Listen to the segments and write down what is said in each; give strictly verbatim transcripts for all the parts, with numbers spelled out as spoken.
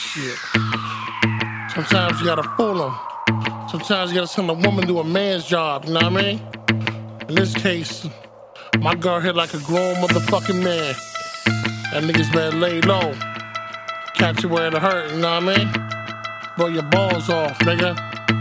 Shit. Sometimes you gotta fool them. Sometimes you gotta send a woman to a man's job, you know what I mean? In this case, my girl hit like a grown motherfucking man. That niggas better lay low. Catch you where it hurt, you know what I mean? Blow your balls off, nigga.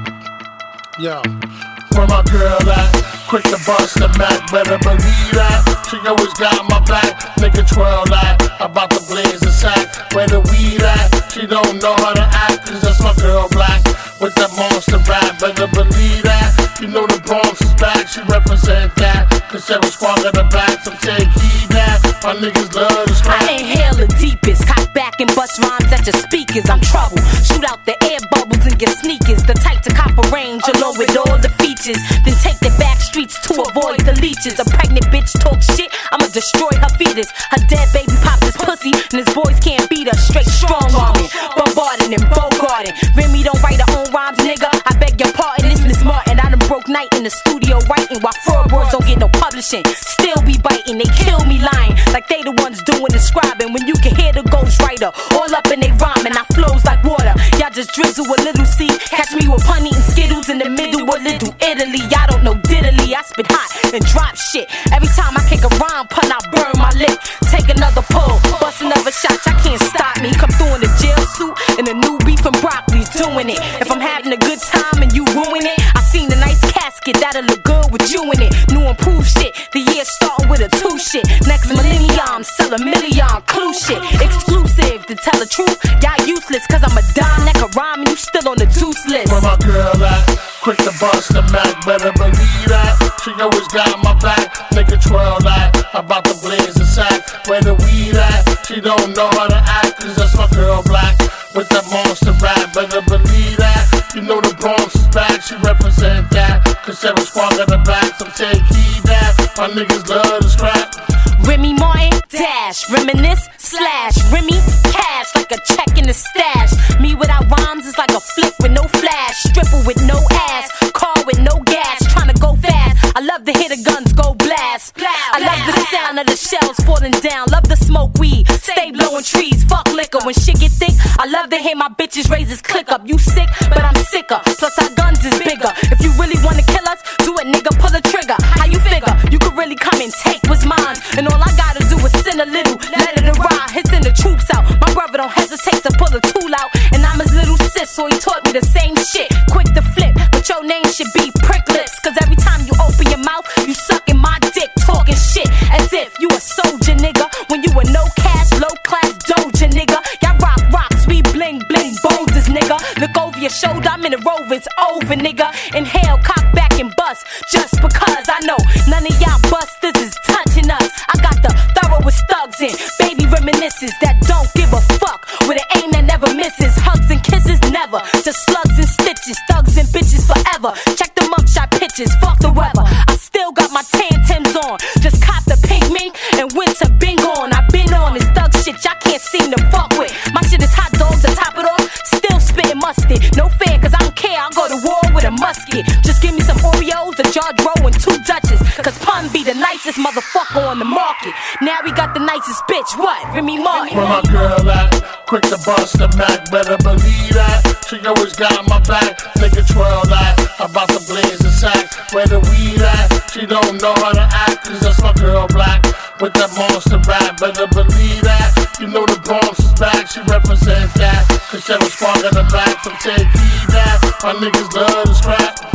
Yo. Where my girl at? Quick to bust the Mac, better believe that. She always got my back, nigga twirl that. About to blaze the sack, where the weed at? She don't know how to act, cause that's my girl Black. With that monster rap, better believe that. You know the Bronx is back, she represent that. Cause every squad got the back, some take heed that. My niggas love the scrap. I inhale the deepest, cock back and bust rhymes at your speakers. I'm trouble, shoot out the air bubbles in your sneakers. The type to cop a range along with all the features. Then take the back streets to avoid the leeches. A pregnant bitch talk shit, I'ma destroy her fetus. Her dead baby popped his pussy, and his boys can't beat her. Straight strong arming, bombarding and bogarting. Remy don't write her own rhymes, nigga. I beg your pardon, it's Miss Martin. I done broke night in the studio writing while fraud boys don't get no publishing. Still be biting, they kill me lying like they the ones doing the scribing. When you can hear the ghostwriter all up in they rhyming, I flows like water. Y'all just drizzle a little seed. Catch me with pun eating Skittles in the middle of Little Italy. Y'all don't know diddly, I spit hot and drop shit. Every time I kick a rhyme pun, I burn my lip. Take another pull, bust another shot. Y'all can't stop me. Come through in a jail suit and a new beef and broccoli's doing it. If I'm having a good time and you ruin it, I seen a nice casket that'll look good with you in it. New improved shit, the year starting with a two shit. Next millennium, sell a million clue shit. Exclusive, to tell the truth, y'all useless. Cause I'm a dime that can rhyme and you still on the deuce list. Where my girl at? Quick to bust the Mac, better believe that. She always got my back, nigga twirl that. About to blaze the sack, where the weed at? She don't know how to act, cause that's my girl Black. With that monster rap, better believe that. You know the Bronx is back, she represent that. Cause every squad got the back, some take heed that. My niggas love the scrap. Remy Martin, dash, reminisce, slash, Remy, cash, like a check in the stash. Me without rhymes is like a flick with no flash. Stripper with no ass, car with no gas, trying to go fast. I love to hear the guns go blast. I love the sound of the shells falling down. Love to smoke weed, stay blowing trees. Fuck liquor when shit get thick. I love to hear my bitches raise his click up. You sick, but I'm sicker. Plus our guns is bigger. If you really wanna kill us, do it, nigga. Pull the trigger. How you figure? You could really come and take what's mine. And all I gotta do is send a little, let it arrive. Hit send the troops out. My brother don't hesitate to pull a tool out. And I'm his little sis, so he taught me the same shit. Quick to flip, but your name should be Prick Lips. Cause every time you open your mouth, you sucking my dick, talking shit as if you a soldier, nigga. When you a no cash, low class doja, nigga. Y'all rock rocks, we bling bling boulders, nigga. Look over your shoulder, I'm in the rover, it's over, nigga. Inhale, cock back and bust, just because I know none of y'all busters is touching us. I got the thoroughest thugs in, baby reminiscences that don't give a fuck. With an aim that never misses, hugs and kisses never. Just slugs and stitches, thugs and bitches forever. Check the mugshot pictures, fuck the weather. I still got my tan Timbs on, just cop the pink mink and winter bing on. I been on this thug shit y'all can't seem to fuck with. My shit is hot dogs to top it off, still spitting mustard. No fair, cause I don't care, I'll go to war with a musket. Just give me some Oreos, a jar roll, and two Dutches. Cause pun be the nicest motherfucker on the market. Now we got the nicest bitch, what? Remy Martin. Where my girl at? Quick to bust the Mac, better believe that. She always got my back, nigga twirl that. About to blaze the sack, where the weed at? She don't know how to act, cause that's my girl Black. With that monster rap, better believe that. You know the Bronx is back, she represent that. Cause every squad got the back, some take heed that. My niggas love the scrap.